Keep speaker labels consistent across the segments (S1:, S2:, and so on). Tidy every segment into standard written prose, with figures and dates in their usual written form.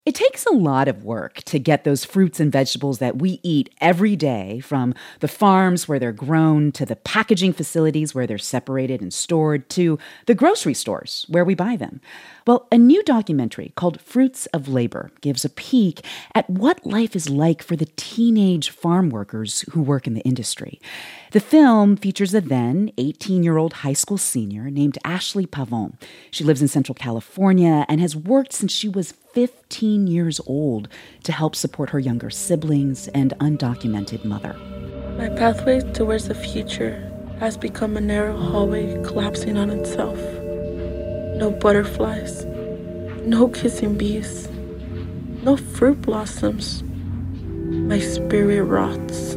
S1: It takes a lot of work to get those fruits and vegetables that we eat every day, from the farms where they're grown to the packaging facilities where they're separated and stored to the grocery stores where we buy them. Well, a new documentary called Fruits of Labor gives a peek at what life is like for the teenage farm workers who work in the industry. The film features a then 18-year-old high school senior named Ashley Pavon. She lives in Central California and has worked since she was 15 years old to help support her younger siblings and undocumented mother.
S2: My pathway towards the future has become a narrow hallway collapsing on itself. No butterflies, no kissing bees, no fruit blossoms. My spirit rots.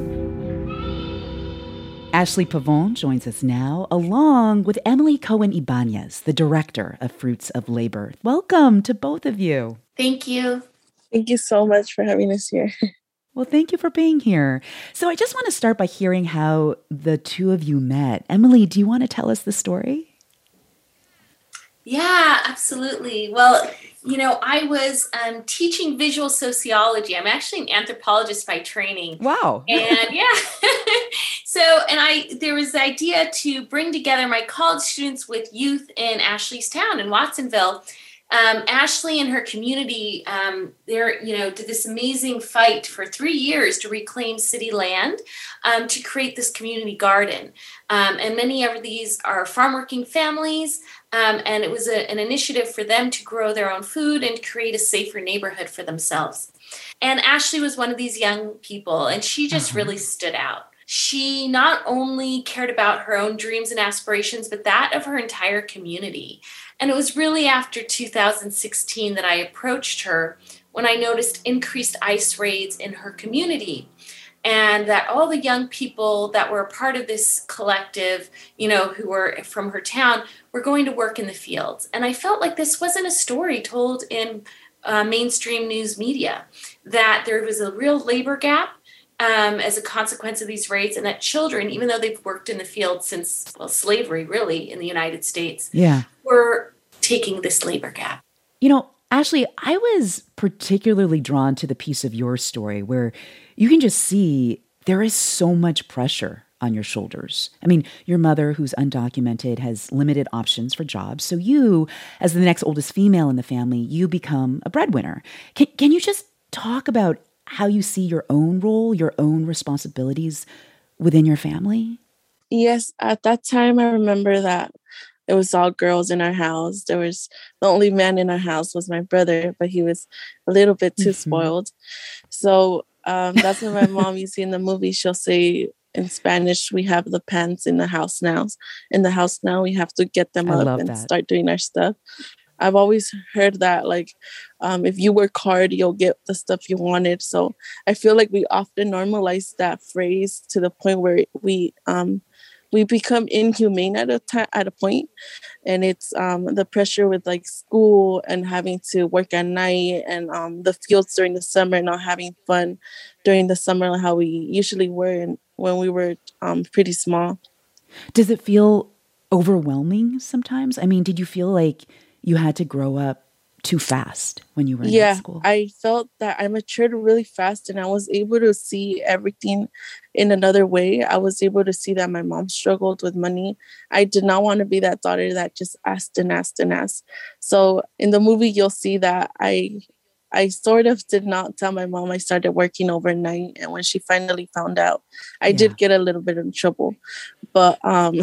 S1: Ashley Pavon joins us now, along with Emily Cohen Ibanez, the director of Fruits of Labor. Welcome to both of you.
S3: Thank you.
S2: Thank you so much for having us here.
S1: Well, thank you for being here. So I just want to start by hearing how the two of you met. Emily, do you want to tell us the story?
S3: Yeah, absolutely. Well, I was teaching visual sociology. I'm actually an anthropologist by training.
S1: Wow.
S3: And there was the idea to bring together my college students with youth in Ashley's town in Watsonville. Ashley and her community, did this amazing fight for 3 years to reclaim city land to create this community garden. And many of these are farm working families. And it was an initiative for them to grow their own food and create a safer neighborhood for themselves. And Ashley was one of these young people, and she just really stood out. She not only cared about her own dreams and aspirations, but that of her entire community. And it was really after 2016 that I approached her when I noticed increased ICE raids in her community. And that all the young people that were a part of this collective, who were from her town, were going to work in the fields. And I felt like this wasn't a story told in mainstream news media, that there was a real labor gap as a consequence of these raids, and that children, even though they've worked in the field since, slavery really in the United States, were taking this labor gap.
S1: Ashley, I was particularly drawn to the piece of your story where you can just see there is so much pressure on your shoulders. I mean, your mother, who's undocumented, has limited options for jobs. So you, as the next oldest female in the family, you become a breadwinner. Can you just talk about how you see your own role, your own responsibilities within your family?
S2: Yes, at that time, I remember that it was all girls in our house. The only man in our house was my brother, but he was a little bit too spoiled. So that's when my mom, you see in the movie, she'll say in Spanish, we have the pants in the house now. In the house now, we have to get them up and start doing our stuff. I've always heard that, if you work hard, you'll get the stuff you wanted. So I feel like we often normalize that phrase to the point where we become inhumane at a point. And it's the pressure with school and having to work at night, and the fields during the summer, not having fun during the summer like how we usually were when we were pretty small.
S1: Does it feel overwhelming sometimes? I mean, did you feel like you had to grow up too fast when you were in high school?
S2: Yeah, I felt that I matured really fast, and I was able to see everything in another way. I was able to see that my mom struggled with money. I did not want to be that daughter that just asked and asked and asked. So in the movie, you'll see that I sort of did not tell my mom I started working overnight. And when she finally found out, I did get a little bit in trouble. But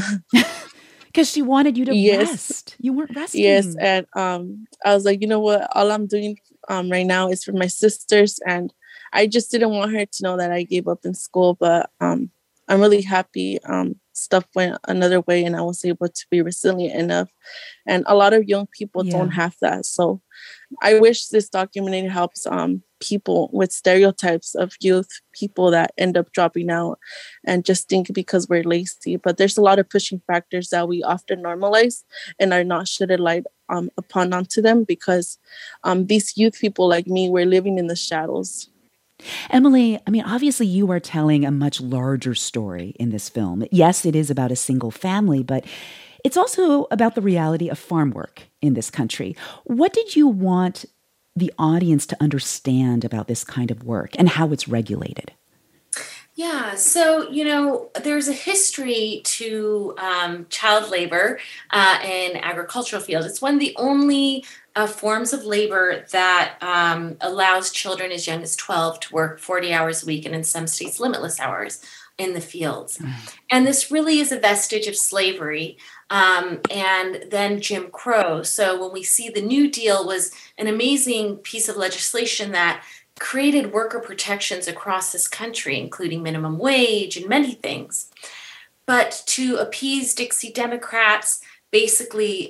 S1: because she wanted you to rest. You weren't resting.
S2: Yes. And I was like, you know what? All I'm doing right now is for my sisters. And I just didn't want her to know that I gave up in school. But I'm really happy stuff went another way, and I was able to be resilient enough. And a lot of young people don't have that. So I wish this documentary helps people with stereotypes of youth, people that end up dropping out and just think because we're lazy. But there's a lot of pushing factors that we often normalize and are not shedded light upon onto them, because these youth people like me, we're living in the shadows.
S1: Emily, I mean, obviously you are telling a much larger story in this film. Yes, it is about a single family, but it's also about the reality of farm work in this country. What did you want the audience to understand about this kind of work and how it's regulated?
S3: Yeah, so, there's a history to child labor in agricultural fields. It's one of the only forms of labor that allows children as young as 12 to work 40 hours a week, and in some states, limitless hours in the fields. And this really is a vestige of slavery and then Jim Crow. So when we see the New Deal was an amazing piece of legislation that created worker protections across this country, including minimum wage and many things. But to appease Dixie Democrats, basically,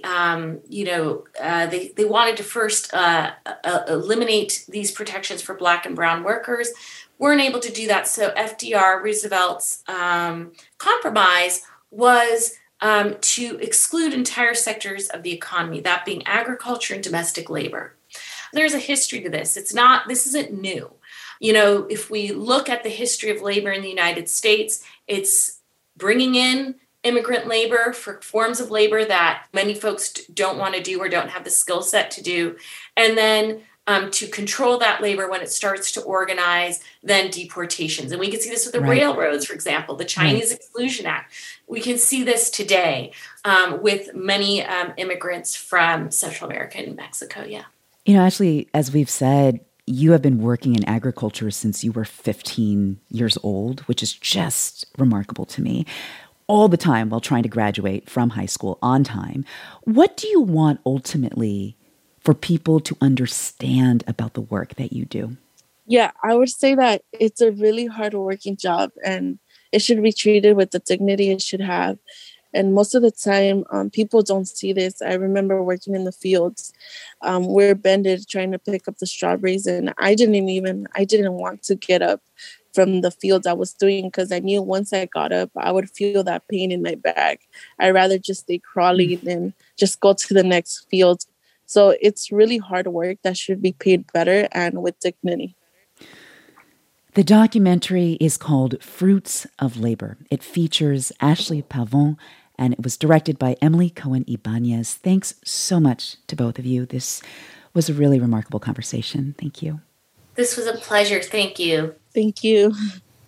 S3: they wanted to first eliminate these protections for Black and brown workers. Weren't able to do that. So FDR, Roosevelt's compromise was to exclude entire sectors of the economy, that being agriculture and domestic labor. There's a history to this. This isn't new. If we look at the history of labor in the United States, it's bringing in immigrant labor for forms of labor that many folks don't want to do or don't have the skill set to do. And then to control that labor when it starts to organize, then deportations. And we can see this with the railroads, for example, the Chinese Exclusion Act. We can see this today with many immigrants from Central America and Mexico. Yeah.
S1: Ashley, as we've said, you have been working in agriculture since you were 15 years old, which is just remarkable to me, all the time while trying to graduate from high school on time. What do you want ultimately for people to understand about the work that you do?
S2: Yeah, I would say that it's a really hard-working job, and it should be treated with the dignity it should have. And most of the time, people don't see this. I remember working in the fields. We're bended trying to pick up the strawberries, and I didn't want to get up from the fields I was doing because I knew once I got up, I would feel that pain in my back. I'd rather just stay crawling and just go to the next field. So it's really hard work that should be paid better and with dignity.
S1: The documentary is called Fruits of Labor. It features Ashley Pavon, and it was directed by Emily Cohen Ibanez. Thanks so much to both of you. This was a really remarkable conversation. Thank you.
S3: This was a pleasure. Thank you.
S2: Thank you.